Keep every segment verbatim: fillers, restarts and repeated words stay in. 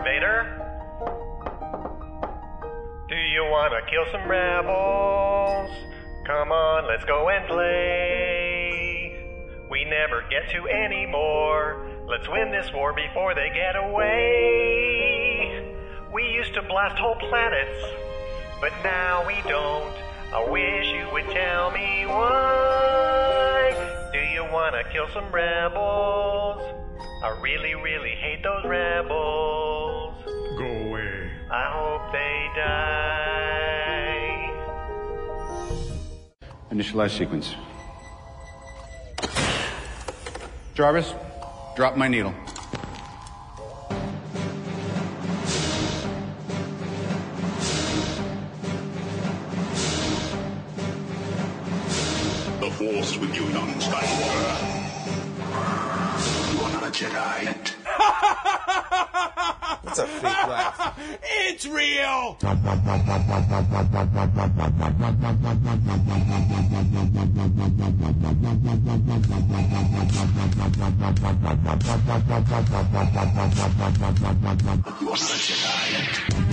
Vader? Do you wanna kill some rebels? Come on, let's go and play. We never get to anymore. Let's win this war before they get away. We used to blast whole planets, but now we don't. I wish you would tell me why. Do you wanna kill some rebels? I really, really hate those rebels. Go away. I hope they die. Initialize sequence. Jarvis, drop my needle. The Force with you, young Skywalker. You are not a Jedi yet. That's a fake laugh. It's real! You are not a Jedi yet.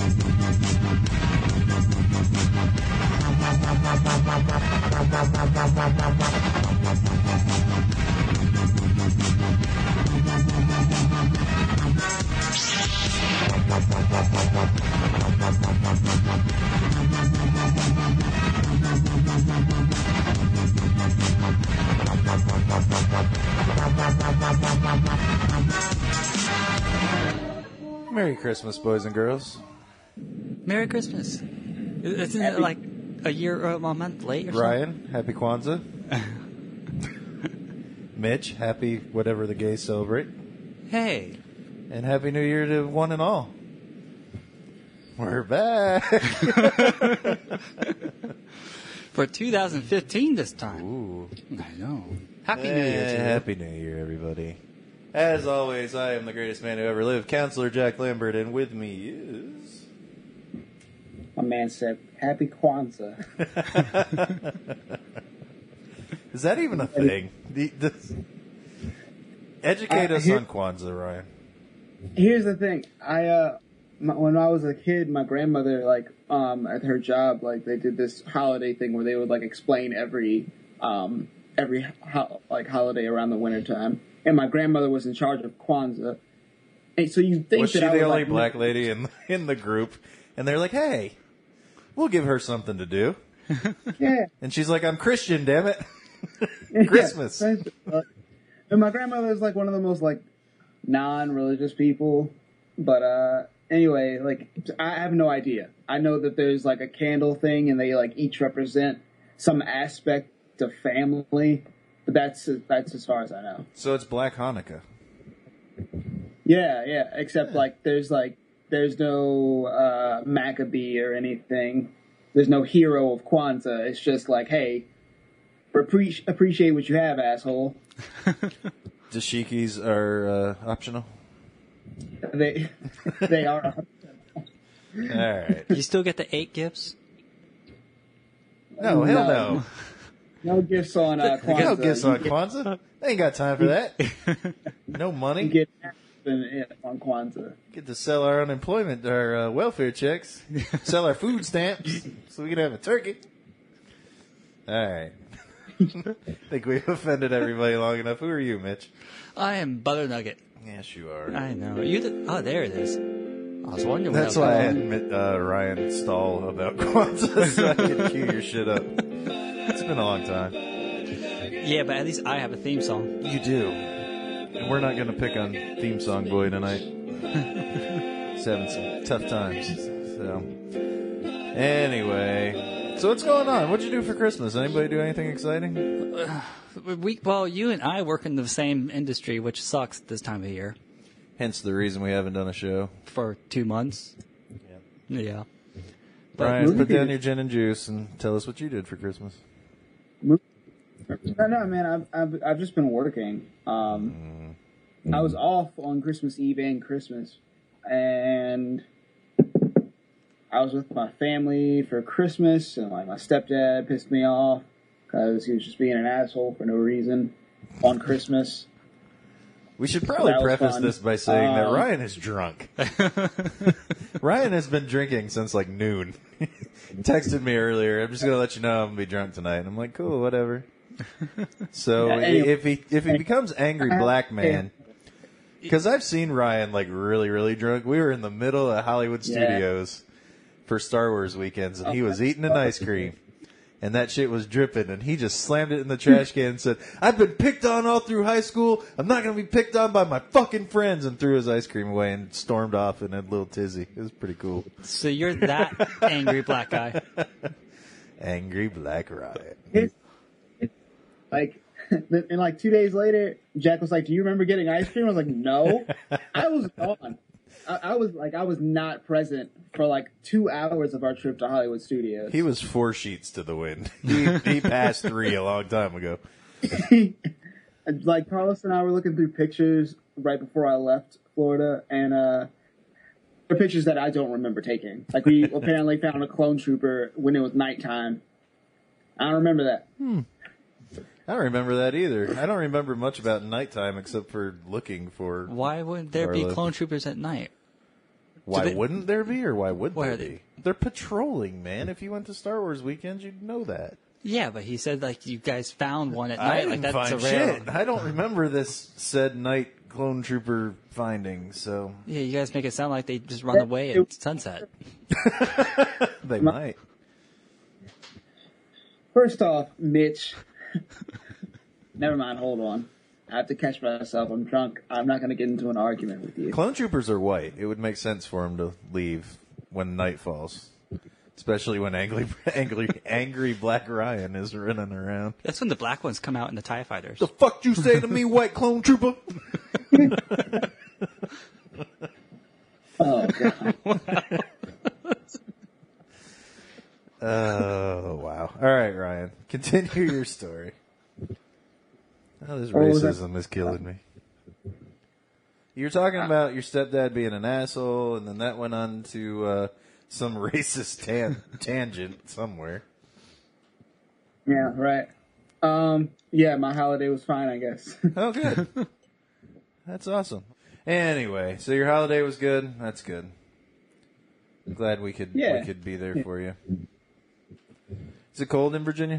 Merry Christmas, boys and girls. Merry Christmas. Isn't it like a year or a month late or Ryan, happy Kwanzaa. Mitch, happy whatever the gays celebrate. something? Hey. And happy New Year to one and all. We're back. For two thousand fifteen this time. Ooh. I know. Happy New Year to you. Happy New Year, everybody. As always, I am the greatest man who ever lived, Counselor Jack Lambert, and with me is... My man said, Happy Kwanzaa. Is that even a thing? The, the, educate Uh, us here- on Kwanzaa, Ryan. Here's the thing. I, uh, my, when I was a kid, my grandmother, like, um, at her job, like, they did this holiday thing where they would, like, explain every, um, every, ho- like, holiday around the wintertime. And my grandmother was in charge of Kwanzaa. And so you think Was she that I the was, only like, black lady in in the group? And they're like, hey, we'll give her something to do. Yeah. And she's like, I'm Christian, damn it. Yeah, Christmas. essentially. And my grandmother is like one of the most like non-religious people, but uh, anyway, like I have no idea. I know that there's like a candle thing, and they like each represent some aspect of family, but that's that's as far as I know. So it's Black Hanukkah. Yeah, yeah. Except like there's like there's no uh, Maccabee or anything. There's no hero of Kwanzaa. It's just like, hey, appreciate appreciate what you have, asshole. Dashikis are uh, optional. They they are. All right. You still get the eight gifts? No, hell no. No gifts on uh, Kwanzaa. No gifts You on get- Kwanzaa. They ain't got time for that. No You money. get in, on Kwanzaa. Get to sell our unemployment, our uh, welfare checks, sell our food stamps, so we can have a turkey. All right. Think we've offended everybody long enough. Who are you, Mitch? I am Butter Nugget. Yes, you are. I know. You the, oh, there it is. I was wondering what That's I was why I doing. admit uh, Ryan stall about Kwanzaa so I can cue your shit up. It's been a long time. Yeah, but at least I have a theme song. You do. And we're not going to pick on Theme Song Boy tonight. He's having some tough times. So, anyway. So what's going on? What'd you do for Christmas? Anybody do anything exciting? We, well, you and I work in the same industry, which sucks this time of year. Hence the reason we haven't done a show. For two months. Yeah. Yeah. Brian, put down your gin and juice and tell us what you did for Christmas. No, no, man. I've I've, I've just been working. Um, I was off on Christmas Eve and Christmas, and I was with my family for Christmas, and like my stepdad pissed me off because he was just being an asshole for no reason on Christmas. We should probably That was preface fun. this by saying that Um, Ryan is drunk. Ryan has been drinking since like noon. He texted me earlier. I'm just gonna let you know I'm gonna be drunk tonight. And I'm like, cool, whatever. So Yeah, anyway. if he if he becomes angry black man, because I've seen Ryan like really really drunk. We were in the middle of Hollywood Yeah. Studios for Star Wars weekends, and he was eating an ice cream. And that shit was dripping, and he just slammed it in the trash can and said, I've been picked on all through high school. I'm not going to be picked on by my fucking friends, and threw his ice cream away and stormed off in a little tizzy. It was pretty cool. So you're that angry black guy. Angry Black Riot. It's, it's like, and like two days later, Jack was like, "Do you remember getting ice cream?" I was like, "No." I was gone. I, I was like, I was not present for like two hours of our trip to Hollywood Studios. He was four sheets to the wind. He, he passed three a long time ago. Like Carlos and I were looking through pictures right before I left Florida, and uh, the pictures that I don't remember taking. Like we apparently found a clone trooper when it was nighttime. I don't remember that. I don't remember that either. I don't remember much about nighttime except for looking for. Why would there be Darla. clone troopers at night? Why they- wouldn't there be, or why would Why there are they- be? They're patrolling, man. If you went to Star Wars weekends, you'd know that. Yeah, but he said like you guys found one at I night. didn't Like that's find a rare. shit. I don't remember this said night clone trooper finding, so Yeah, you guys make it sound like they just run away at sunset. they might. First off, Mitch. Never mind. Hold on. I have to catch myself. I'm drunk. I'm not going to get into an argument with you. Clone troopers are white. It would make sense for them to leave when night falls, especially when angry, angry, angry Black Ryan is running around. That's when the black ones come out in the TIE fighters. The fuck you say to me, white clone trooper? Oh god. Oh wow! All right, Ryan, continue your story. Oh, this What was that? racism is killing me. You were talking about your stepdad being an asshole, and then that went on to uh, some racist tan- tangent somewhere. Yeah. Right. Um. Yeah. My holiday was fine. I guess. Oh, good. That's awesome. Anyway, so your holiday was good. That's good. I'm glad we could Yeah. we could be there for you. Is it cold in Virginia?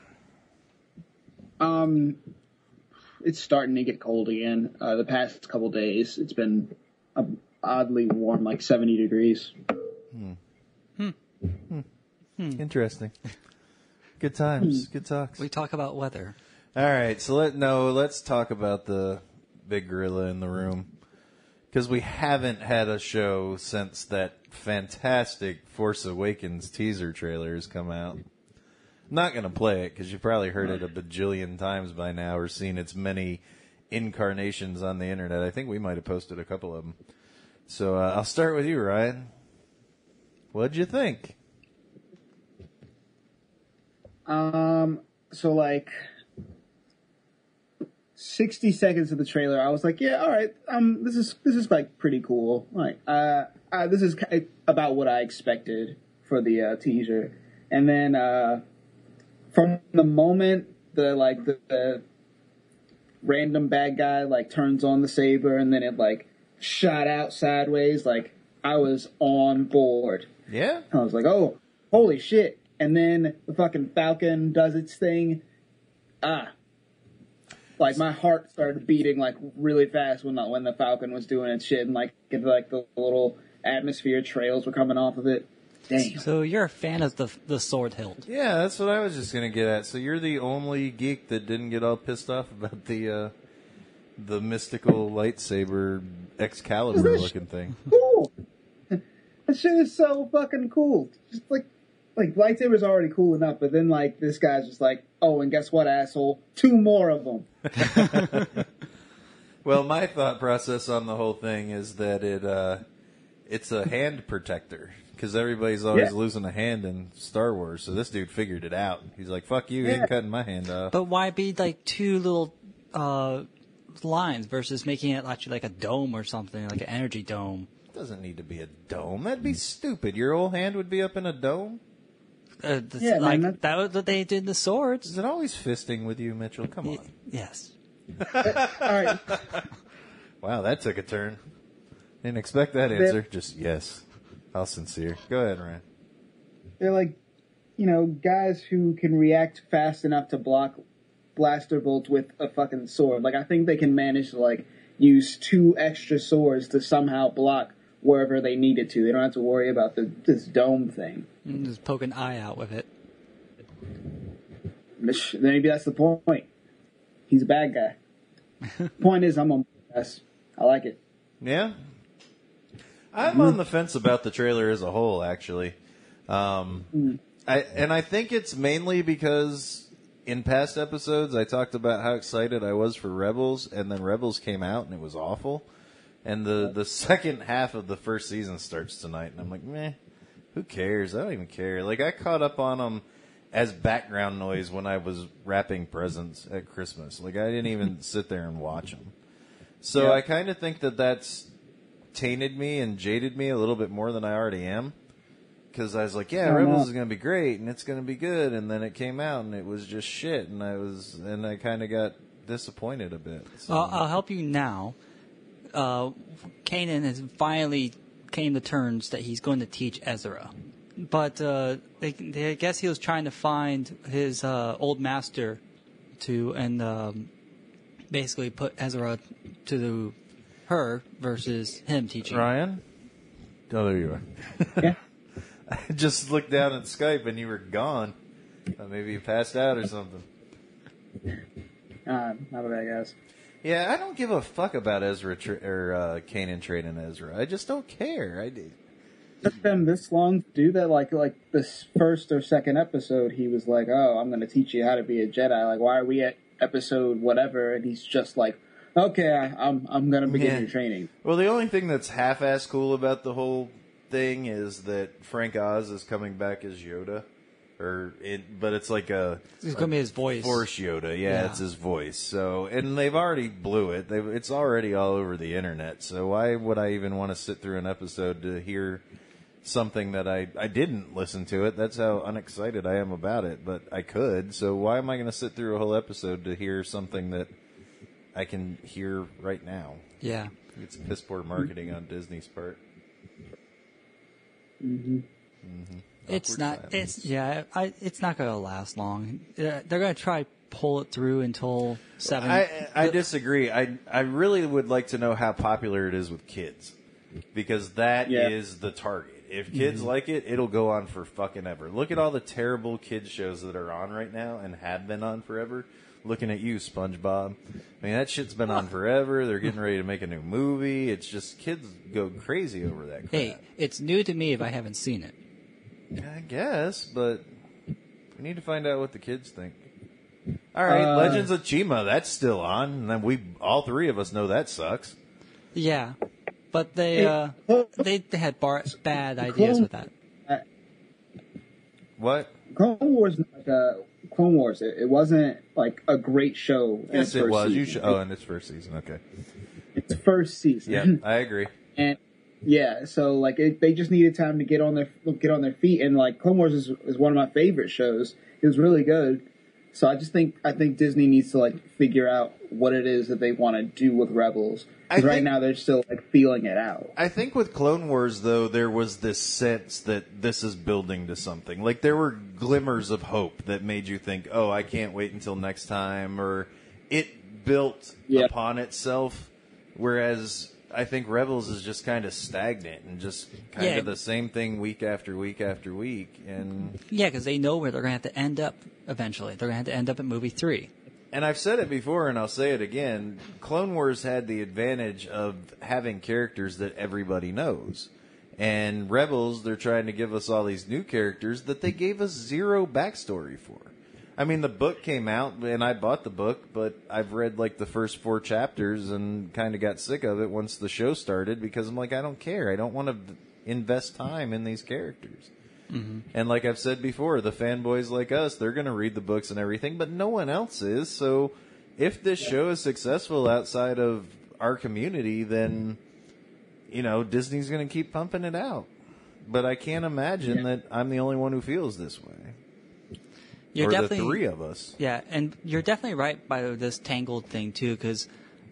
Um. It's starting to get cold again. Uh, the past couple days, it's been uh, oddly warm, like seventy degrees. Interesting. Good times. Good talks. We talk about weather. All right, so let no, let's talk about the big gorilla in the room, because we haven't had a show since that fantastic Force Awakens teaser trailer has come out. I'm not going to play it because you probably heard it a bajillion times by now or seen its many incarnations on the internet. I think we might have posted a couple of them. So uh, I'll start with you, Ryan. What'd you think? Um. So like. sixty seconds of the trailer, I was like, yeah, all right, um, this is, this is like pretty cool. Like, uh, uh this is ki- about what I expected for the, uh, teaser. And then, uh, from the moment the, like, the, the random bad guy, like, turns on the saber and then it, like, shot out sideways, like, I was on board. Yeah? I was like, oh, holy shit. And then the fucking Falcon does its thing. Ah. Like, my heart started beating, like, really fast when the, when the Falcon was doing its shit, and, like, it, like the little atmosphere trails were coming off of it. Damn. So you're a fan of the the sword hilt. Yeah, that's what I was just gonna get at. So you're the only geek that didn't get all pissed off about the uh, the mystical lightsaber Excalibur looking thing. Cool. That shit is so fucking cool. Just, like, like, lightsaber's already cool enough, but then, like, this guy's just like, oh, and guess what, asshole? Two more of them. Well, my thought process on the whole thing is that it uh, it's a hand protector, because everybody's always Yeah. losing a hand in Star Wars. So this dude figured it out. He's like, "Fuck you, you Yeah. ain't cutting my hand off." But why be like two little uh, lines versus making it actually like a dome or something, like an energy dome? It doesn't need to be a dome. That'd be stupid. Your whole hand would be up in a dome. Uh, th- Yeah, man, like that- that was what they did in the swords. Is it always fisting with you, Mitchell? Come Y- on. yes. All right. Wow, that took a turn. Didn't expect that answer. Just yes. How sincere. Go ahead, Ryan. They're like, you know, guys who can react fast enough to block blaster bolts with a fucking sword. Like, I think they can manage to, like, use two extra swords to somehow block wherever they needed to. They don't have to worry about the, this dome thing. And just poke an eye out with it. Maybe that's the point. He's a bad guy. Point is, I'm on yes. I like it. Yeah? I'm on the fence about the trailer as a whole, actually. Um, Mm. I and I think it's mainly because in past episodes I talked about how excited I was for Rebels, and then Rebels came out and it was awful. And the, the second half of the first season starts tonight, and I'm like, meh, who cares? I don't even care. Like, I caught up on them as background noise when I was wrapping presents at Christmas. Like, I didn't even sit there and watch them. So Yeah. I kind of think that that's tainted me and jaded me a little bit more than I already am. Because I was like, yeah, Oh, Rebels no. is going to be great, and it's going to be good. And then it came out, and it was just shit. And I was, and I kind of got disappointed a bit. So. I'll, I'll help you now. Uh, Kanan has finally came to terms that he's going to teach Ezra. But uh, they, they, I guess he was trying to find his uh, old master to and um, basically put Ezra to the, her versus him teaching. Ryan? Oh, there you are. Yeah. I just looked down at Skype and you were gone. Uh, maybe you passed out or something. Uh, not a bad guys. Yeah, I don't give a fuck about Ezra tra- or uh, Kanan training Ezra. I just don't care. I did. Took them this long to do that. Like, like this first or second episode, he was like, "Oh, I'm going to teach you how to be a Jedi." Like, why are we at episode whatever? And he's just like, "Okay, I, I'm I'm going to begin Yeah. your training." Well, the only thing that's half-ass cool about the whole thing is that Frank Oz is coming back as Yoda, or it, but it's like a It's going to be his voice. Force Yoda. Yeah, Yeah. it's his voice. So, and they've already blew it. They've, it's already all over the internet. So why would I even want to sit through an episode to hear something that I I didn't listen to it? That's how unexcited I am about it. But I could. So why am I going to sit through a whole episode to hear something that I can hear right now? Yeah. It's piss poor marketing on Disney's part. It's Awkward not. silence. It's yeah. I, it's not going to last long. They're, they're going to try pull it through until seven. I, I disagree. I I really would like to know how popular it is with kids, because that Yeah. is the target. If kids like it, it'll go on for fucking ever. Look at all the terrible kids shows that are on right now and have been on forever. Looking at you, SpongeBob. I mean, that shit's been on forever. They're getting ready to make a new movie. It's just kids go crazy over that crap. Hey, it's new to me if I haven't seen it. I guess, but we need to find out what the kids think. All right, Uh, Legends of Chima, that's still on, and then we all three of us know that sucks. Yeah, but they Hey, uh, Clone- they, they had bar- bad ideas with that. What? Clone Wars, like, uh, Clone Wars. It, it wasn't like a great show. in Yes, its it first was. Season. You should. Oh, in its first season. Okay. Its first season. Yeah, I agree. And yeah, so like it, they just needed time to get on their get on their feet, and like Clone Wars is, is one of my favorite shows. It was really good. So I just think I think Disney needs to like figure out what it is that they want to do with Rebels. I 'Cause right think- now they're still like feeling it out. I think with Clone Wars, though, there was this sense that this is building to something. Like, there were glimmers of hope that made you think, oh, I can't wait until next time, or it built Yeah. upon itself, whereas I think Rebels is just kind of stagnant and just kind Yeah. of the same thing week after week after week. And Yeah, because they know where they're going to have to end up eventually. They're going to have to end up at movie three. And I've said it before, and I'll say it again. Clone Wars had the advantage of having characters that everybody knows. And Rebels, they're trying to give us all these new characters that they gave us zero backstory for. I mean, the book came out, and I bought the book, but I've read, like, the first four chapters and kind of got sick of it once the show started, because I'm like, I don't care. I don't want to invest time in these characters. And like I've said before, the fanboys like us, they're going to read the books and everything, but no one else is. So if this show is successful outside of our community, then, you know, Disney's going to keep pumping it out. But I can't imagine that I'm the only one who feels this way. You're or the definitely three of us. Yeah, and you're definitely right by this Tangled thing too, because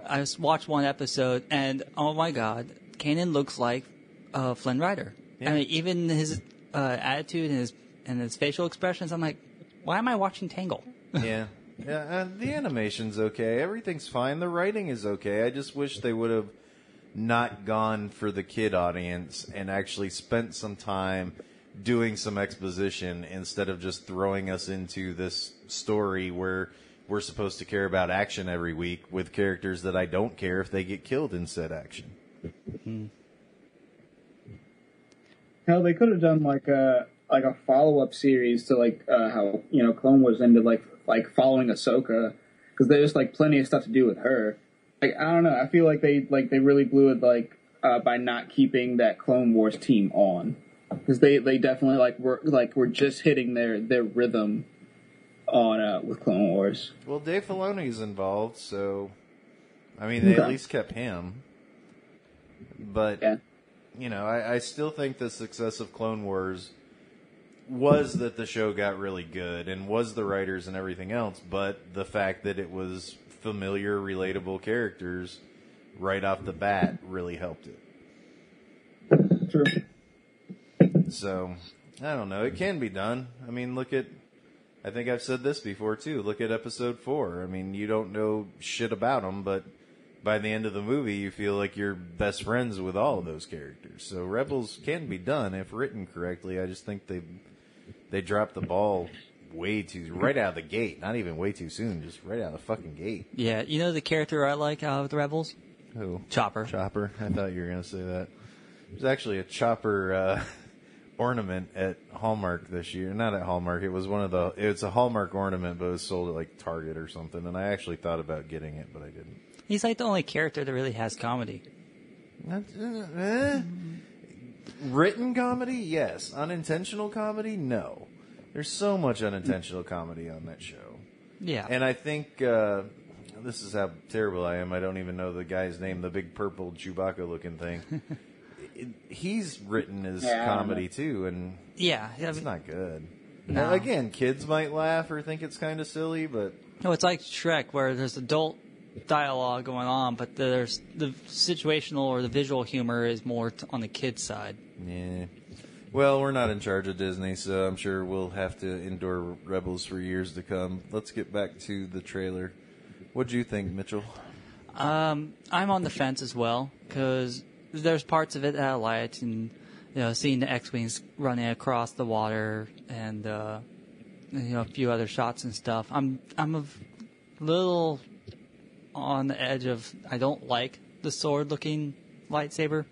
I just watched one episode, and oh my god, Kanan looks like uh, Flynn Rider. Yeah. I mean, even his uh, attitude and his and his facial expressions, I'm like, why am I watching Tangle? Yeah. Yeah, and the animation's okay. Everything's fine. The writing is okay. I just wish they would have not gone for the kid audience and actually spent some time doing some exposition instead of just throwing us into this story where we're supposed to care about action every week with characters that I don't care if they get killed in said action. Mm-hmm. Hell, they could have done like a like a follow up series to like uh, how you know Clone Wars ended, like like following Ahsoka, because there's like plenty of stuff to do with her. Like I don't know, I feel like they like they really blew it like uh, by not keeping that Clone Wars team on, because they, they definitely like were like were just hitting their, their rhythm on uh, with Clone Wars. Well, Dave Filoni's involved, so I mean they Okay. at least kept him. But Yeah. you know, I, I still think the success of Clone Wars was that the show got really good and was the writers and everything else, but the fact that it was familiar, relatable characters right off the bat really helped it. True. So, I don't know. It can be done. I mean, look at, I think I've said this before too. Look at episode four. I mean, you don't know shit about them, but by the end of the movie, you feel like you're best friends with all of those characters. So Rebels can be done if written correctly. I just think they they dropped the ball way too, right out of the gate. Not even way too soon, just right out of the fucking gate. Yeah, you know the character I like out of the Rebels? Who? Chopper. Chopper. I thought you were going to say that. There's actually a Chopper uh, ornament at Hallmark this year. Not at Hallmark. It was one of the. It's a Hallmark ornament, but it was sold at like Target or something. And I actually thought about getting it, but I didn't. He's like the only character that really has comedy. That's, uh, eh. Written comedy, yes. Unintentional comedy, no. There's so much unintentional comedy on that show. Yeah. And I think, uh, this is how terrible I am. I don't even know the guy's name, the big purple Chewbacca-looking thing. it, he's written as Yeah, I don't comedy, know. too, and yeah. I it's mean, not good. No. Now, again, kids might laugh or think it's kind of silly, but no, it's like Shrek, where there's adult dialogue going on, but there's the situational or the visual humor is more t- on the kids' side. yeah. Well, we're not in charge of Disney, so I'm sure we'll have to endure Rebels for years to come. Let's get back to the trailer. What'd you think, Mitchell? Um, I'm on the fence as well because there's parts of it that I liked, and you know, seeing the X-wings running across the water, and uh, you know, a few other shots and stuff. I'm I'm a little on the edge of I don't like the sword-looking lightsaber,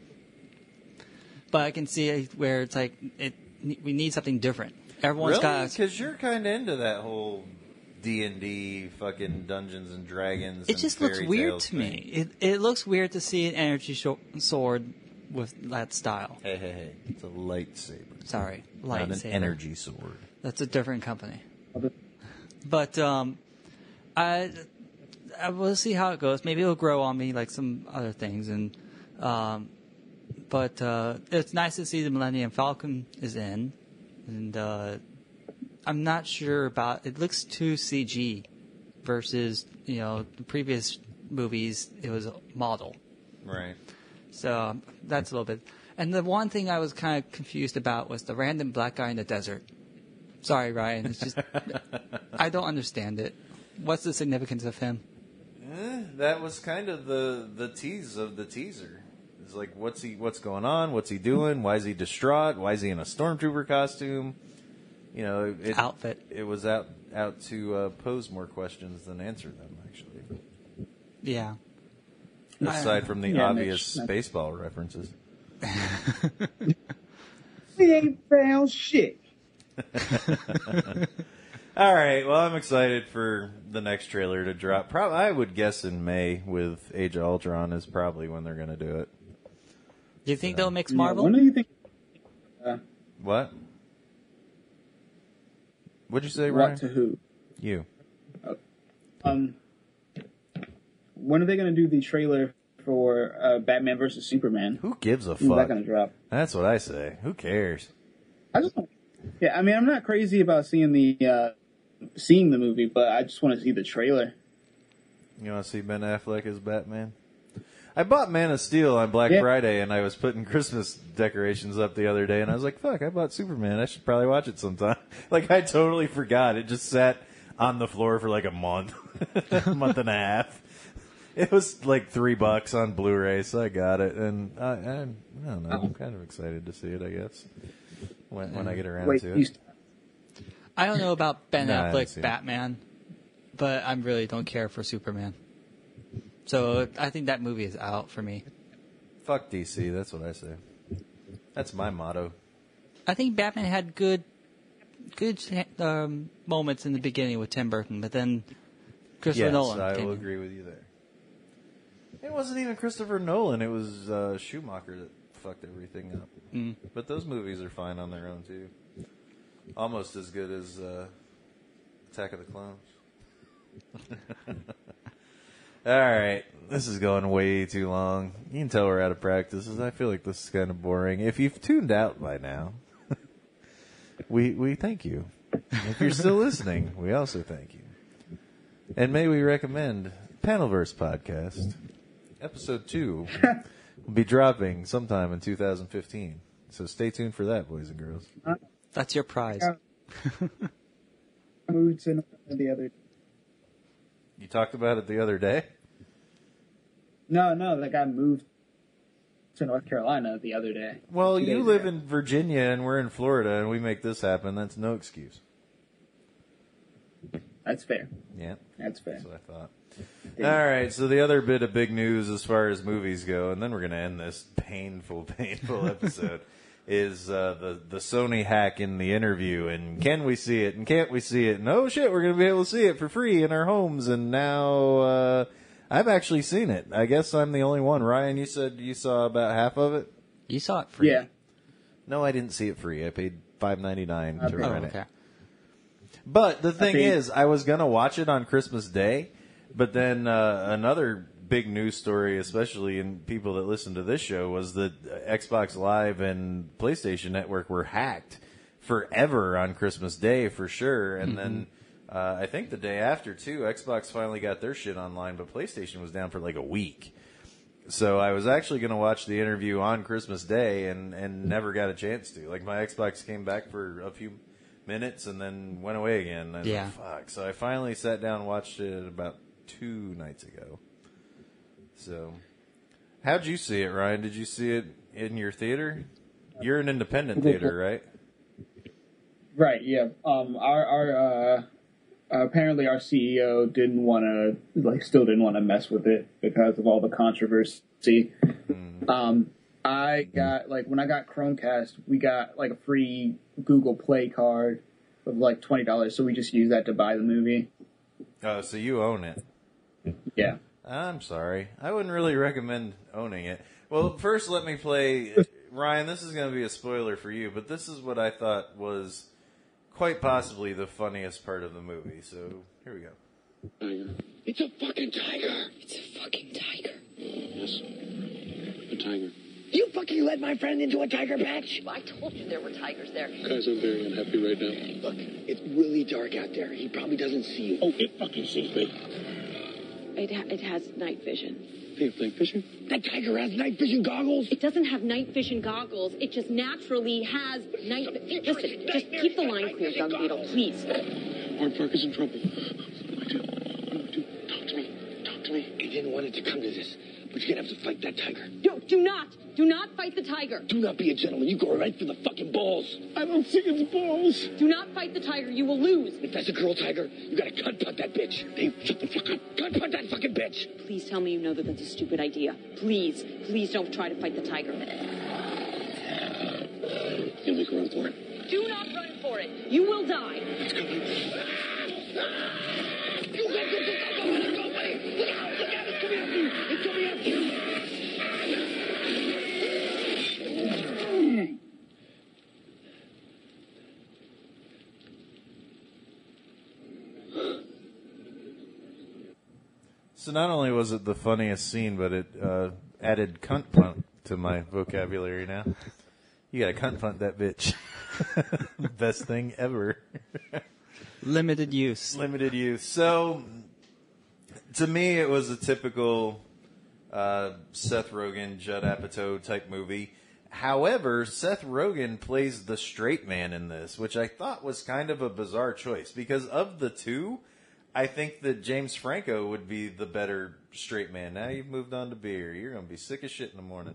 but I can see it where it's like it. We need something different. Everyone's Really? got. Because you're kind of into that whole D and D, fucking Dungeons and Dragons. It and just looks fairy weird tales to thing. me. It it looks weird to see an energy sh- sword with that style. Hey, hey, hey! It's a lightsaber, Sorry, not an lightsaber. energy sword. That's a different company. But um, I I will see how it goes. Maybe it'll grow on me like some other things. And um, but uh, it's nice to see the Millennium Falcon is in, and uh, I'm not sure about. It looks too C G versus you know the previous movies. It was a model. Right. So um, that's a little bit. And the one thing I was kind of confused about was the random black guy in the desert. Sorry, Ryan. It's just I don't understand it. What's the significance of him? Eh, that was kind of the the tease of the teaser. It's like, what's he? What's going on? What's he doing? Why is he distraught? Why is he in a stormtrooper costume? You know, it, Outfit. It was out out to uh, pose more questions than answer them. Actually, Yeah. aside from the Yeah, obvious makes- Spaceball references. We ain't found shit. All right. Well, I'm excited for the next trailer to drop. Probably, I would guess in May with Age of Ultron is probably when they're going to do it. Do you think they'll mix Yeah, Marvel? when do you think? Uh, What? What'd you say, Ryan? what to who? You. Um, when are they going to do the trailer for uh, Batman versus Superman? Who gives a When's that fuck? going to drop? That's what I say. Who cares? I just, want- yeah, I mean, I'm not crazy about seeing the uh, seeing the movie, but I just want to see the trailer. You want to see Ben Affleck as Batman? I bought Man of Steel on Black Yeah. Friday, and I was putting Christmas decorations up the other day, and I was like, fuck, I bought Superman. I should probably watch it sometime. Like, I totally forgot. It just sat on the floor for like a month, a month and a half. It was like three bucks on Blu-ray, so I got it, and I, I, I don't know. I'm kind of excited to see it, I guess, when, when I get around Wait, to you it. st- I don't know about Ben Nah, I haven't Affleck's seen it. Batman, but I really don't care for Superman. So I think that movie is out for me. Fuck D C, that's what I say. That's my motto. I think Batman had good, good um, moments in the beginning with Tim Burton, but then Christopher Yes, Nolan I came will in. agree with you there. It wasn't even Christopher Nolan. It was uh, Schumacher that fucked everything up. Mm. But those movies are fine on their own, too. Almost as good as uh, Attack of the Clones. All right. This is going way too long. You can tell we're out of practice. I feel like this is kind of boring. If you've tuned out by now, we we thank you. If you're still listening, we also thank you. And may we recommend Panelverse Podcast. Episode two will be dropping sometime in two thousand fifteen. So stay tuned for that, boys and girls. That's your prize. I moved to the other. You talked about it the other day? No, no, like I moved to North Carolina the other day. Well, Two you days live ago. in Virginia and we're in Florida and we make this happen. That's no excuse. That's fair. Yeah, That's fair. that's what I thought. All right, so the other bit of big news as far as movies go, and then we're going to end this painful, painful episode, is uh, the, the Sony hack in the interview, and can we see it, and can't we see it, and oh shit, we're going to be able to see it for free in our homes, and now uh, I've actually seen it. I guess I'm the only one. Ryan, you said you saw about half of it? You saw it free. Yeah. No, I didn't see it free. I paid five ninety-nine to Okay. Oh, rent it. okay. But the thing think- is, I was going to watch it on Christmas Day, but then uh, another big news story, especially in people that listen to this show, was that Xbox Live and PlayStation Network were hacked forever on Christmas Day for sure. And then uh, I think the day after, too, Xbox finally got their shit online, but PlayStation was down for like a week. So I was actually going to watch the interview on Christmas Day and, and never got a chance to. Like, my Xbox came back for a few minutes and then went away again. And Yeah. fuck. So I finally sat down and watched it about two nights ago. So, how'd you see it, Ryan? Did you see it in your theater? You're an independent theater, right? Right. Yeah. Um. Our our uh, apparently our C E O didn't want to like still didn't want to mess with it because of all the controversy. Um. I got like when I got Chromecast, we got like a free Google Play card of like twenty dollars, so we just used that to buy the movie. Oh, so you own it. Yeah. I'm sorry. I wouldn't really recommend owning it. Well, first let me play... Ryan, this is going to be a spoiler for you, but this is what I thought was quite possibly the funniest part of the movie. So, here we go. Tiger. It's a fucking tiger. It's a fucking tiger. Yes. A tiger. You fucking led my friend into a tiger patch? I told you there were tigers there. Guys, I'm very unhappy right now. Look, it's really dark out there. He probably doesn't see you. Oh, it fucking sees me. It, ha- it has night vision. Hey, you playing fishing? That tiger has night vision goggles. It doesn't have night vision goggles. It just naturally has night. Vi- Listen, just keep the line clear, Dung Beetle, please. Art Park is in trouble. What do I do? What do I do? Talk to me. Talk to me. I didn't want it to come to this, but you're gonna have to fight that tiger. Do, do not, do not fight the tiger. Do not be a gentleman. You go right for the fucking balls. I don't see its balls. Do not fight the tiger. You will lose. If that's a girl tiger, you gotta cunt punt that bitch. Dave, shut the fuck up. Cunt punt that fucking bitch. Please tell me you know that that's a stupid idea. Please, please don't try to fight the tiger. You make a run for it. Do not run for it. You will die. It's coming. You go, go, go, go, go, go, go, buddy. Look out, look out. It's coming after you. It's coming after you. So not only was it the funniest scene, but it uh, added cunt punt to my vocabulary now. You gotta cunt punt that bitch. Best thing ever. Limited use. Limited use. So To me, it was a typical uh, Seth Rogen, Judd Apatow type movie. However, Seth Rogen plays the straight man in this, which I thought was kind of a bizarre choice. Because of the two, I think that James Franco would be the better straight man. Now you've moved on to beer. You're going to be sick as shit in the morning.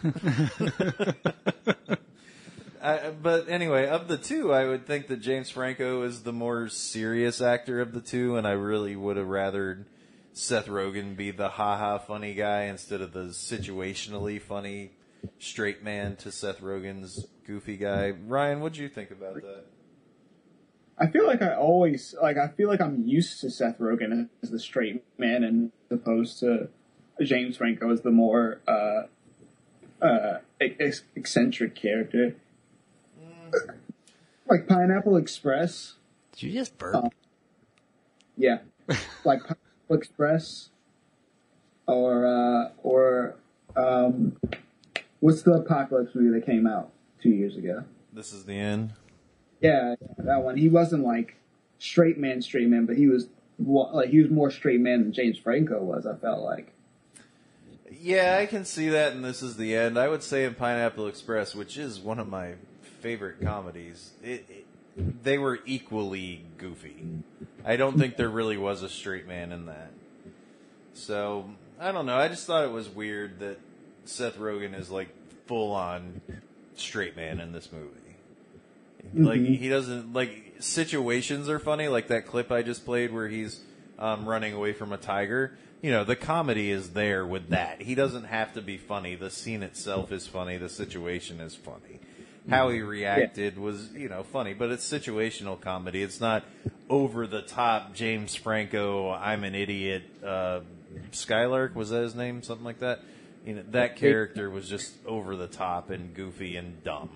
I, but anyway, of the two, I would think that James Franco is the more serious actor of the two, and I really would have rathered Seth Rogen be the ha-ha funny guy instead of the situationally funny straight man to Seth Rogen's goofy guy. Ryan, what'd you think about that? I feel like I always, like, I feel like I'm used to Seth Rogen as the straight man and as opposed to James Franco as the more, uh, uh, ex- eccentric character. Mm. Like Pineapple Express. Did you just burp? Uh, yeah. Like Pineapple Express. Or, uh, or, um, what's the apocalypse movie that came out two years ago? This Is the End. Yeah, that one. He wasn't like straight man, straight man, but he was like he was more straight man than James Franco was. I felt like. Yeah, I can see that, and This Is the End. I would say in Pineapple Express, which is one of my favorite comedies, it, it, they were equally goofy. I don't think there really was a straight man in that. So I don't know. I just thought it was weird that Seth Rogen is like full on straight man in this movie. Like, mm-hmm. he doesn't, like, situations are funny, like that clip I just played where he's um, running away from a tiger. You know, the comedy is there with that. He doesn't have to be funny. The scene itself is funny. The situation is funny. How he reacted yeah. was, you know, funny, but it's situational comedy. It's not over-the-top James Franco, I'm an idiot, uh, Skylark, was that his name? Something like that? You know, that character was just over-the-top and goofy and dumb.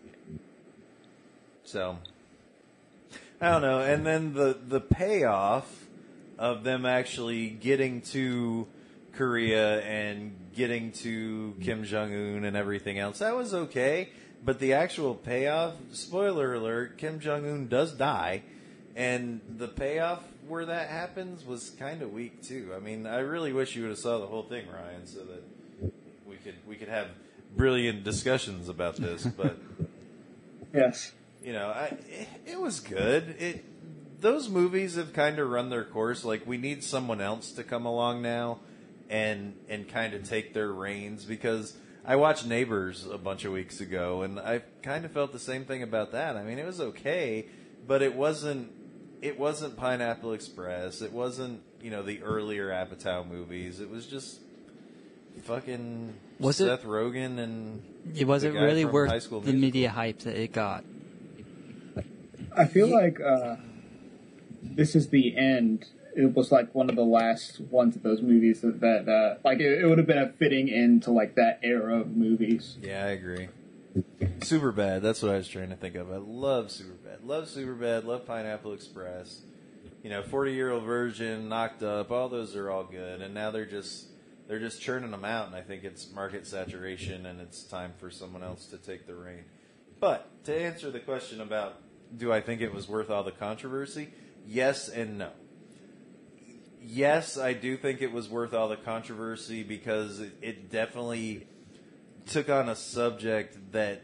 So, I don't know. And then the, the payoff of them actually getting to Korea and getting to Kim Jong-un and everything else, that was okay. But the actual payoff, spoiler alert, Kim Jong-un does die. And the payoff where that happens was kind of weak, too. I mean, I really wish you would have saw the whole thing, Ryan, so that we could we could have brilliant discussions about this. But yes. You know, I, it, it was good. It those movies have kind of run their course. Like, we need someone else to come along now and and kind of take their reins, because I watched Neighbors a bunch of weeks ago, and I kind of felt the same thing about that. I mean, it was okay, but it wasn't it wasn't Pineapple Express. It wasn't, you know, the earlier Apatow movies. It was just fucking was Seth it, Rogen and it was the it guy really from worth High School the Musical. media hype that it got? I feel like uh, This Is the End. It was like one of the last ones of those movies that, that uh, like it, it would have been a fitting end to like that era of movies. Yeah, I agree. Superbad, that's what I was trying to think of. I love Superbad. Love Superbad, love Pineapple Express. You know, forty-year-old Virgin, Knocked Up, all those are all good. And now they're just they're just churning them out, and I think it's market saturation, and it's time for someone else to take the reign. But to answer the question about, do I think it was worth all the controversy? Yes and no. Yes, I do think it was worth all the controversy because it, it definitely took on a subject that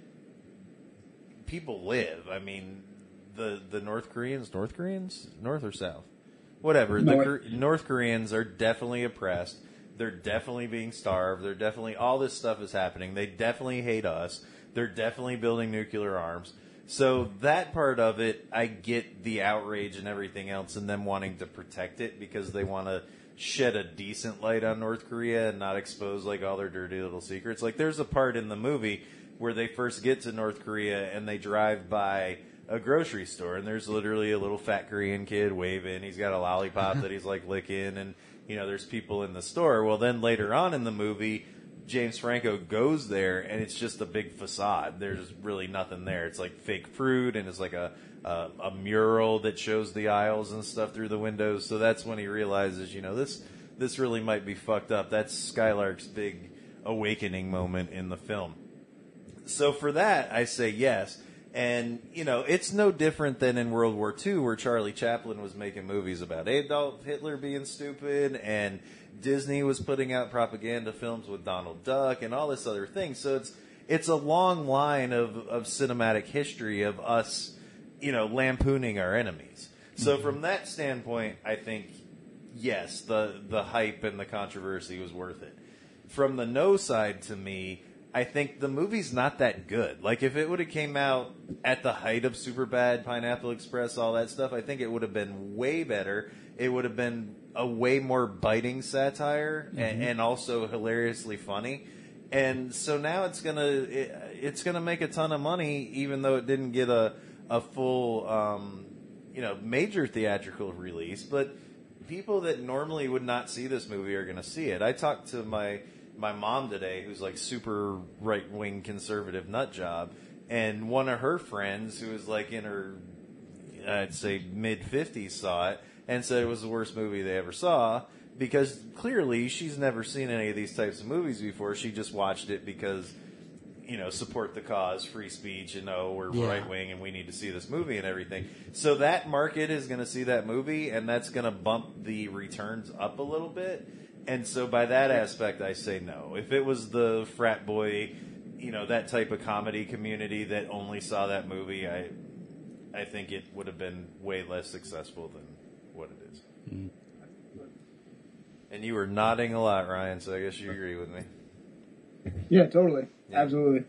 people live. I mean, the the North Koreans, North Koreans, North or South, whatever. North. The North Koreans are definitely oppressed. They're definitely being starved. They're definitely, all this stuff is happening. They definitely hate us. They're definitely building nuclear arms. So that part of it, I get the outrage and everything else and them wanting to protect it because they want to shed a decent light on North Korea and not expose like all their dirty little secrets. Like, there's a part in the movie where they first get to North Korea and they drive by a grocery store and there's literally a little fat Korean kid waving. He's got a lollipop that he's like licking, and you know, there's people in the store. Well, then later on in the movie, James Franco goes there, and it's just a big facade. There's really nothing there. It's like fake fruit, and it's like a, a a mural that shows the aisles and stuff through the windows. So that's when he realizes, you know, this this really might be fucked up. That's Skylark's big awakening moment in the film. So for that, I say yes. And, you know, it's no different than in World War Two where Charlie Chaplin was making movies about Adolf Hitler being stupid and Disney was putting out propaganda films with Donald Duck and all this other thing. So it's it's a long line of, of cinematic history of us, you know, lampooning our enemies. So from that standpoint, I think, yes, the, the hype and the controversy was worth it. From the no side, to me, I think the movie's not that good. Like, if it would have came out at the height of Superbad, Pineapple Express, all that stuff, I think it would have been way better. It would have been a way more biting satire mm-hmm. and, and also hilariously funny. And so now it's gonna it, it's gonna make a ton of money, even though it didn't get a a full um, you know major theatrical release. But people that normally would not see this movie are gonna see it. I talked to my. my mom today, who's like super right-wing conservative nut job, and one of her friends who was like in her, I'd say mid-fifties saw it and said it was the worst movie they ever saw because clearly she's never seen any of these types of movies before. She just watched it because, you know, support the cause, free speech, and oh, we're yeah. right-wing and we need to see this movie and everything. So that market is going to see that movie, and that's going to bump the returns up a little bit. And so by that aspect, I say no. If it was the frat boy, you know, that type of comedy community that only saw that movie, I I think it would have been way less successful than what it is. Mm-hmm. And you were nodding a lot, Ryan, so I guess you agree with me. Yeah, totally. Yeah. Absolutely.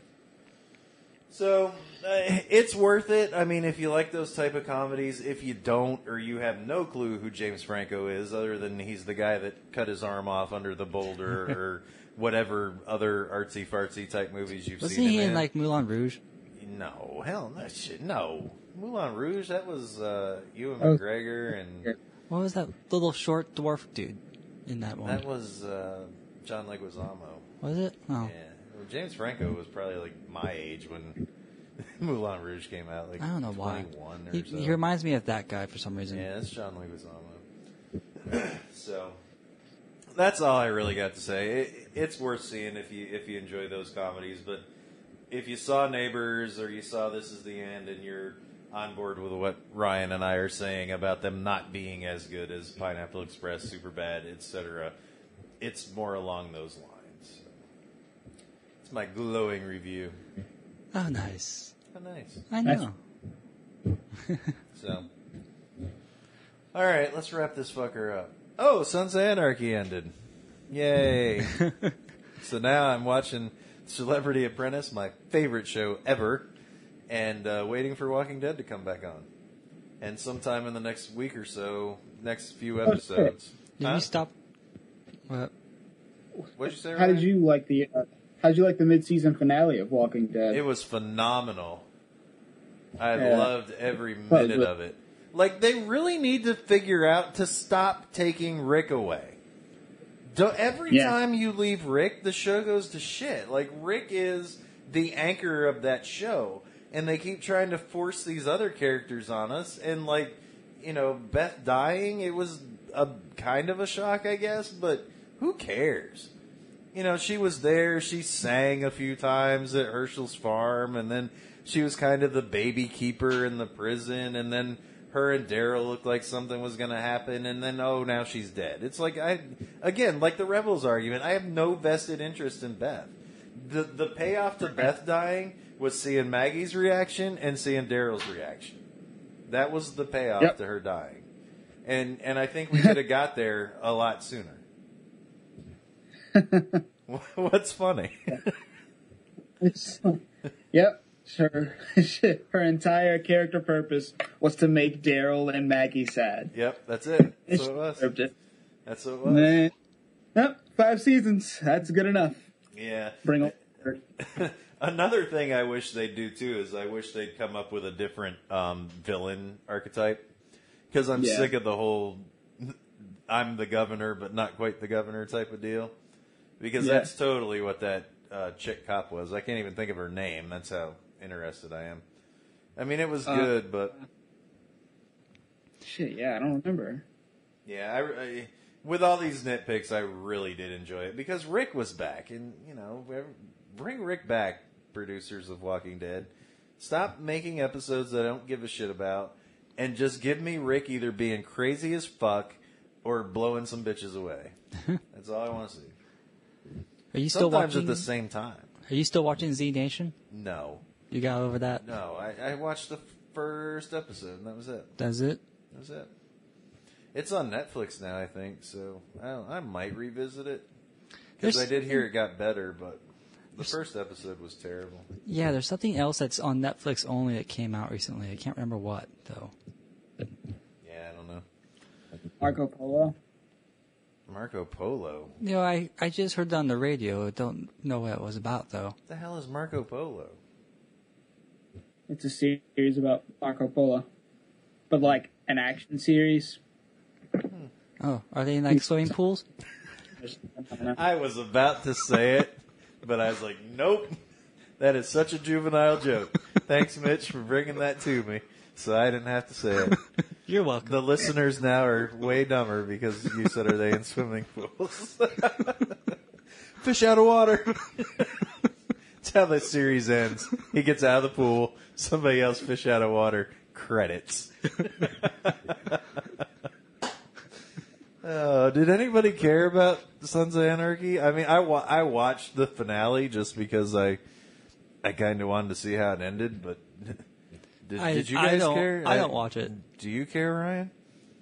So, uh, it's worth it. I mean, if you like those type of comedies, if you don't, or you have no clue who James Franco is, other than he's the guy that cut his arm off under the boulder, or whatever other artsy-fartsy type movies you've Wasn't seen him he in, in. like, Moulin Rouge? No, hell no, shit, no. Moulin Rouge, that was uh, Ewan Oh. McGregor, and What was that little short dwarf dude in that one? that was uh, John Leguizamo. Was it? Oh. Yeah. Well, James Franco was probably like my age when Moulin Rouge came out, like I don't know why. twenty-one or He, so. he reminds me of that guy for some reason. Yeah, that's John Leguizamo. So that's all I really got to say. It, it's worth seeing if you if you enjoy those comedies. But if you saw Neighbors or you saw This Is the End and you're on board with what Ryan and I are saying about them not being as good as Pineapple Express, Superbad, et cetera, it's more along those lines. It's my glowing review. Oh, nice. Oh, nice. I know. So, all right, let's wrap this fucker up. Oh, Sons of Anarchy ended. Yay. So now I'm watching Celebrity Apprentice, my favorite show ever, and uh, waiting for Walking Dead to come back on. And sometime in the next week or so, next few episodes. Did Huh? you stop? What? What'd you say, How Ryan? did you like the uh, How did you like the mid-season finale of Walking Dead? It was phenomenal. I Yeah. loved every Well, minute but- of it. Like, they really need to figure out to stop taking Rick away. Do, every Yeah. time you leave Rick, the show goes to shit. Like, Rick is the anchor of that show. And they keep trying to force these other characters on us. And, like, you know, Beth dying, it was a kind of a shock, I guess. But who cares? You know, she was there. She sang a few times at Herschel's farm. And then she was kind of the baby keeper in the prison. And then her and Daryl looked like something was going to happen. And then, oh, now she's dead. It's like, I again, like the Rebels argument, I have no vested interest in Beth. The, the payoff to Beth dying was seeing Maggie's reaction and seeing Daryl's reaction. That was the payoff Yep. to her dying. And, and I think we could have got there a lot sooner. What's funny? It's, yep. Her, her entire character purpose was to make Daryl and Maggie sad. Yep, that's it. That's She what it was. deserved it. That's what it was. Nah. Yep, five seasons. That's good enough. Yeah. Bring on. Another thing I wish they'd do too is I wish they'd come up with a different um, villain archetype, because I'm Yeah. sick of the whole I'm the governor but not quite the governor type of deal. Because Yeah. that's totally what that uh, chick cop was. I can't even think of her name. That's how interested I am. I mean, it was Uh, good, but Shit, yeah, I don't remember. yeah, I, I, with all these nitpicks, I really did enjoy it because Rick was back, and you know, bring Rick back, producers of Walking Dead. Stop making episodes that I don't give a shit about, and just give me Rick either being crazy as fuck or blowing some bitches away. That's all I want to see. Are you still Sometimes watching? at the same time. Are you still watching Z Nation? No. You got over that? No, I, I watched the first episode, and that was it. That's it? That was it. It's on Netflix now, I think, so I, don't, I might revisit it. Because I did hear it got better, but the first episode was terrible. Yeah, there's something else that's on Netflix only that came out recently. I can't remember what, though. Yeah, I don't know. Marco Polo. Marco Polo? You know, I, I just heard it on the radio. I don't know what it was about, though. What the hell is Marco Polo? It's a series about Marco Polo. But like an action series. Oh, are they in like swimming pools? I was about to say it, but I was like, nope. That is such a juvenile joke. Thanks, Mitch, for bringing that to me, so I didn't have to say it. You're welcome. The listeners now are way dumber because you said, are they in swimming pools? Fish out of water. That's how the series ends. He gets out of the pool. Somebody else fish out of water. Credits. Oh, did anybody care about Sons of Anarchy? I mean, I, wa- I watched the finale just because I I kind of wanted to see how it ended, but did, I, did you I guys don't, care? I don't watch it. Do you care, Ryan?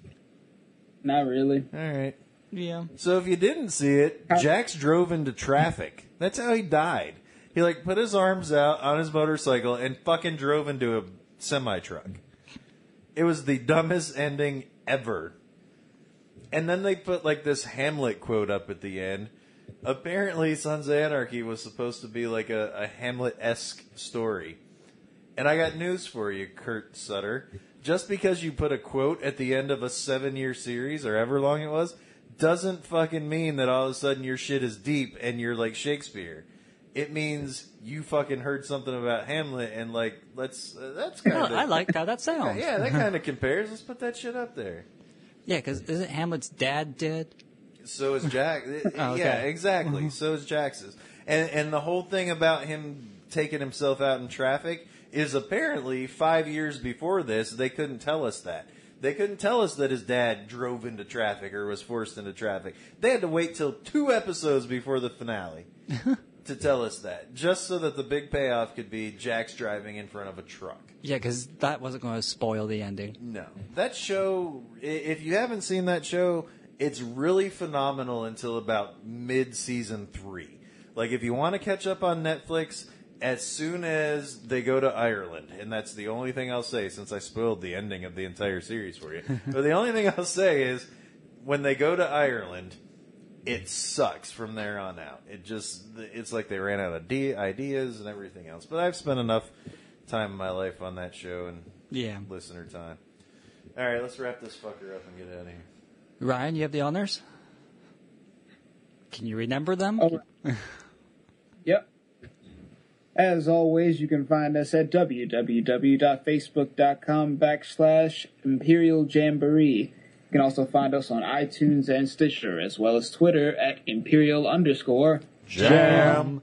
Not really. All right. Yeah. So if you didn't see it, Jax drove into traffic. That's how he died. He like put his arms out on his motorcycle and fucking drove into a semi truck. It was the dumbest ending ever. And then they put like this Hamlet quote up at the end. Apparently, Sons of Anarchy was supposed to be like a, a Hamlet-esque story. And I got news for you, Kurt Sutter. Just because you put a quote at the end of a seven-year series, or however long it was, doesn't fucking mean that all of a sudden your shit is deep and you're like Shakespeare. It means you fucking heard something about Hamlet and like, let's, uh, that's kind of... I like how that sounds. Yeah, that kind of compares. Let's put that shit up there. Yeah, because isn't Hamlet's dad dead? So is Jack. Oh, okay. Yeah, exactly. So is Jax's. And and the whole thing about him taking himself out in traffic is apparently five years before this, they couldn't tell us that. They couldn't tell us that his dad drove into traffic or was forced into traffic. They had to wait till two episodes before the finale to tell us that, just so that the big payoff could be Jax driving in front of a truck. Yeah, because that wasn't going to spoil the ending. No. That show, i- if you haven't seen that show, it's really phenomenal until about mid-season three. Like, if you want to catch up on Netflix, as soon as they go to Ireland, and that's the only thing I'll say since I spoiled the ending of the entire series for you. But the only thing I'll say is, when they go to Ireland, it sucks from there on out. It just, it's like they ran out of de- ideas and everything else. But I've spent enough time in my life on that show and Yeah. listener time. All right, let's wrap this fucker up and get out of here. Ryan, you have the honors? Can you remember them? Oh, yep. As always, you can find us at www.facebook.com backslash Imperial Jamboree. You can also find us on iTunes and Stitcher, as well as Twitter at Imperial underscore Jam.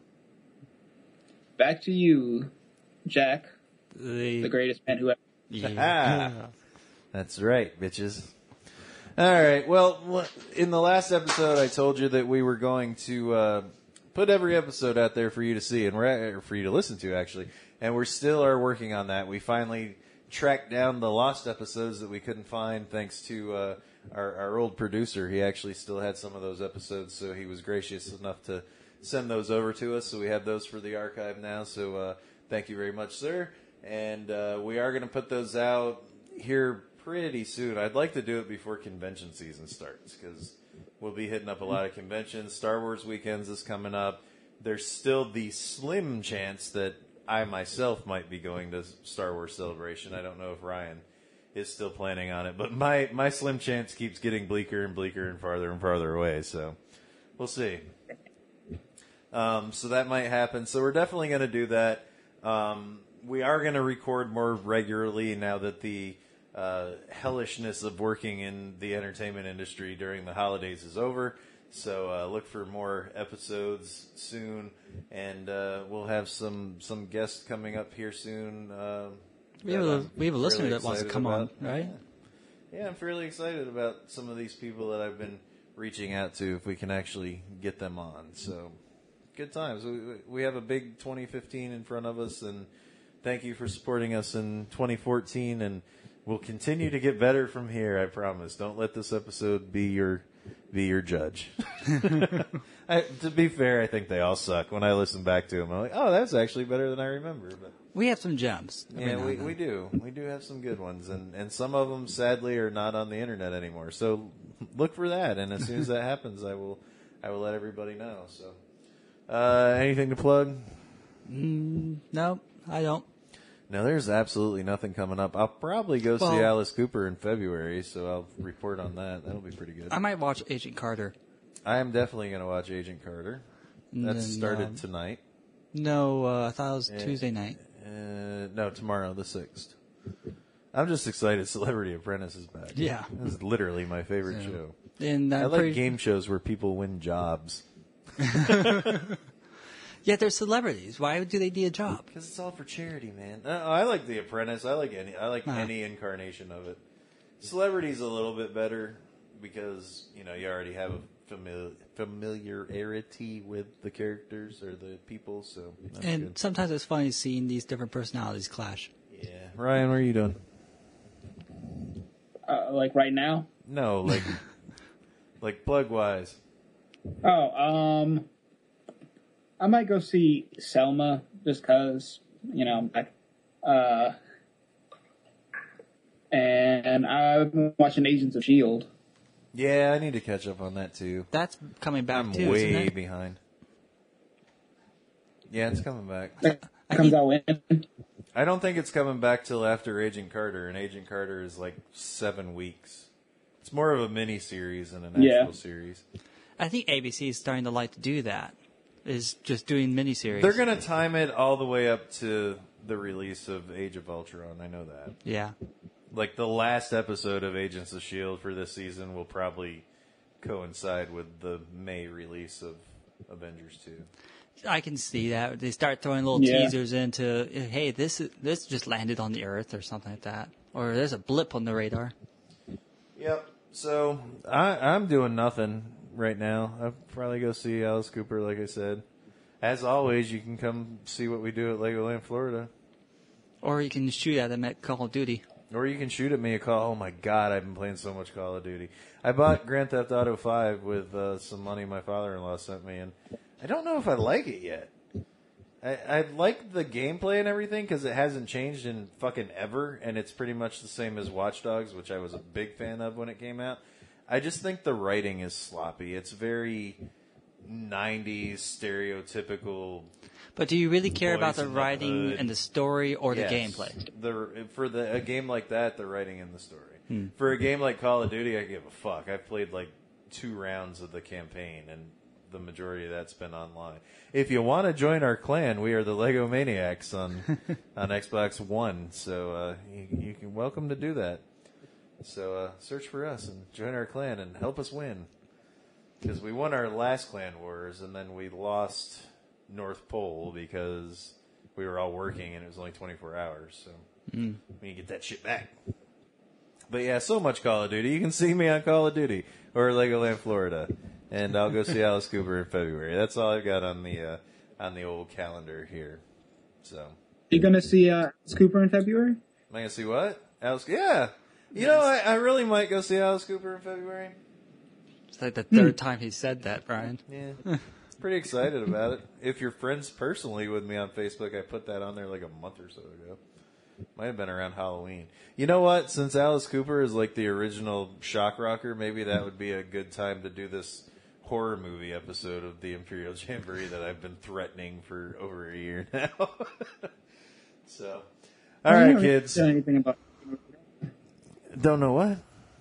Back to you, Jack, The, the greatest man who ever. yeah. Ah, that's right, bitches. All right. Well, in the last episode, I told you that we were going to uh, put every episode out there for you to see and we're, or for you to listen to, actually. And we still are working on that. We finally tracked down the lost episodes that we couldn't find, thanks to uh, our, our old producer. He actually still had some of those episodes, so he was gracious enough to send those over to us. So we have those for the archive now. So uh, thank you very much, sir. And uh, we are going to put those out here pretty soon. I'd like to do it before convention season starts because we'll be hitting up a lot of conventions. Star Wars weekends is coming up. There's still the slim chance that I myself might be going to Star Wars Celebration. I don't know if Ryan is still planning on it, but my, my slim chance keeps getting bleaker and bleaker and farther and farther away. So we'll see. Um, so that might happen. So we're definitely going to do that. Um, we are going to record more regularly now that the uh, hellishness of working in the entertainment industry during the holidays is over. So uh, look for more episodes soon, and uh, we'll have some some guests coming up here soon. Uh, We have that a I'm we have a listener really that wants to excited come about. on, right? Yeah. yeah, I'm fairly excited about some of these people that I've been reaching out to, if we can actually get them on. So good times. We, we have a big twenty fifteen in front of us, and thank you for supporting us in twenty fourteen, and we'll continue to get better from here, I promise. Don't let this episode be your be your judge. I, to be fair, I think they all suck. When I listen back to them, I'm like, oh, that's actually better than I remember. But We have some gems. every yeah, now we, and then. we do. We do have some good ones, and, and some of them, sadly, are not on the internet anymore. So look for that, and as soon as that happens, I will I will let everybody know. So, uh, anything to plug? Mm, no, I don't. No, there's absolutely nothing coming up. I'll probably go see Well- Alice Cooper in February, so I'll report on that. That'll be pretty good. I might watch Agent Carter. I am definitely going to watch Agent Carter. That And, started um, tonight. No, uh, I thought it was Yeah. Tuesday night. Uh, no, tomorrow, the sixth. I'm just excited Celebrity Apprentice is back. Yeah. This is literally my favorite So, show. And I I'm like pretty- game shows where people win jobs. Yeah, they're celebrities. Why do they need a job? Because it's all for charity, man. Uh, I like The Apprentice. I like any. I like Ah. any incarnation of it. Celebrity's a little bit better because you know you already have a famili- familiarity with the characters or the people. So that's And good. sometimes it's funny seeing these different personalities clash. Yeah, Ryan, what are you doing? Uh, like right now? No, like like plug wise. Oh, um, I might go see Selma just because, you know, I, uh, and I've been watching Agents of S H I E L D. Yeah, I need to catch up on that too. That's coming back I'm too, way isn't it? behind. Yeah, it's coming back. It comes out when? I don't think it's coming back till after Agent Carter, and Agent Carter is like seven weeks. It's more of a mini series than an actual Yeah. series. I think A B C is starting to like to do that. Is just doing miniseries. They're going to time it all the way up to the release of Age of Ultron. I know that. Yeah. Like the last episode of Agents of S H I E L D for this season will probably coincide with the May release of Avengers two. I can see that. They start throwing little Yeah. teasers into, hey, this is, this just landed on the Earth or something like that. Or there's a blip on the radar. Yep. So I, I'm doing nothing right now. I'll probably go see Alice Cooper, like I said. As always, you can come see what we do at Legoland, Florida. Or you can shoot at them at Call of Duty. Or you can shoot at me a call. Oh my God, I've been playing so much Call of Duty. I bought Grand Theft Auto five with uh, some money my father-in-law sent me, and I don't know if I like it yet. I, I like the gameplay and everything because it hasn't changed in fucking ever, and it's pretty much the same as Watch Dogs, which I was a big fan of when it came out. I just think the writing is sloppy. It's very nineties stereotypical. But do you really care Boys about the in the writing Hood. and the story or the Yes. gameplay? The for the a game like that, the writing and the story. Hmm. For a game like Call of Duty, I give a fuck. I've played like two rounds of the campaign, and the majority of that's been online. If you want to join our clan, we are the Lego Maniacs on on Xbox One, so uh, you, you can welcome to do that. So uh, search for us and join our clan and help us win. Because we won our last clan wars, and then we lost North Pole because we were all working and it was only twenty-four hours. So Mm. we need to get that shit back. But yeah, so much Call of Duty. You can see me on Call of Duty or Legoland, Florida, and I'll go see Alice Cooper in February. That's all I've got on the uh, on the old calendar here. So You gonna see uh, Alice Cooper in February? am I gonna see what? Alice? Yeah. You know, I, I really might go see Alice Cooper in February. It's like the third time he said that, Brian. Yeah. Pretty excited about it. If you're friends personally with me on Facebook, I put that on there like a month or so ago. Might have been around Halloween. You know what? Since Alice Cooper is like the original shock rocker, maybe that would be a good time to do this horror movie episode of the Imperial Jamboree that I've been threatening for over a year now. So, all I right, haven't kids. done anything about. Don't know what?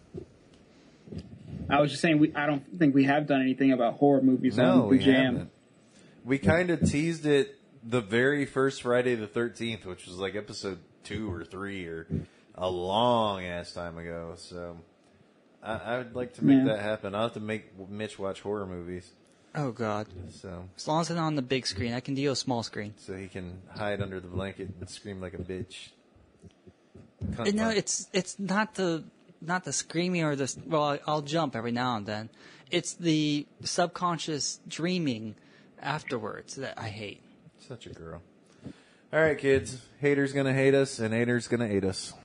I was just saying we. I don't think we have done anything about horror movies No, on we the Jam. haven't. We kind of teased it the very first Friday the thirteenth, which was like episode two or three or a long ass time ago. So I, I would like to make Yeah. that happen. I'll have to make Mitch watch horror movies. Oh God! So, As long as it's not on the big screen, I can deal with small screen. so he can hide under the blanket and scream like a bitch. Cunt And no, punch. it's it's not the not the screaming or the well. I- I'll jump every now and then. It's the subconscious dreaming afterwards that I hate. Such a girl. All right, kids. Haters gonna hate us, and haters gonna hate us.